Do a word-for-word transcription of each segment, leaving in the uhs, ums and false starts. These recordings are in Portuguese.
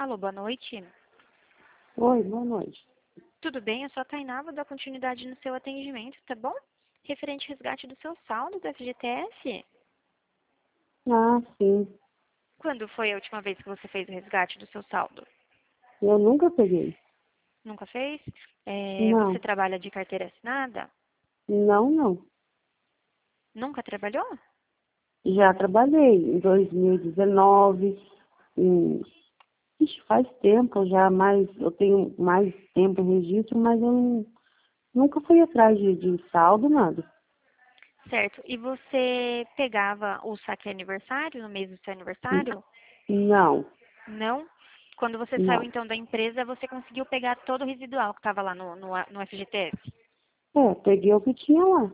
Alô, boa noite. Oi, boa noite. Tudo bem? Eu sou a Tainá, vou dar continuidade no seu atendimento, tá bom? Referente ao resgate do seu saldo do F G T S. Ah, sim. Quando foi a última vez que você fez o resgate do seu saldo? Eu nunca peguei. Nunca fez? É, você Não, trabalha de carteira assinada? não, não. Nunca trabalhou? Já trabalhei em dois mil e dezenove. Em... Ixi, faz tempo já, mas eu tenho mais tempo em registro, mas eu não- nunca fui atrás de, de saldo, nada. Certo. E você pegava o saque aniversário no mês do seu N- aniversário? Não, Não? Quando você saiu não. então da empresa, você conseguiu pegar todo o residual que estava lá no, no, no F G T S? É, peguei o que tinha lá.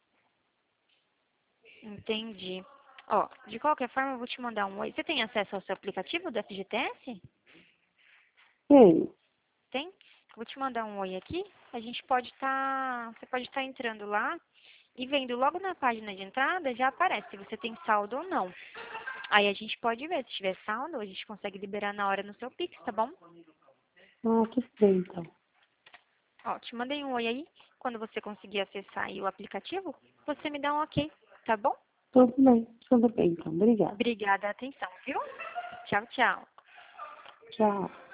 Entendi. Ó, de qualquer forma, eu vou te mandar um oi. Você tem acesso ao seu aplicativo do F G T S? Tenho. Tem? Vou te mandar um oi aqui. A gente pode estar. Você pode estar entrando lá e vendo logo na página de entrada já aparece se você tem saldo ou não. Aí a gente pode ver. Se tiver saldo, a gente consegue liberar na hora no seu Pix, tá bom? Ah, tudo bem, então. Ó, te mandei um oi aí. Quando você conseguir acessar aí o aplicativo, você me dá um ok, tá bom? Tudo bem, tudo bem, então. Obrigada. Obrigada a atenção, viu? Tchau, tchau. Tchau.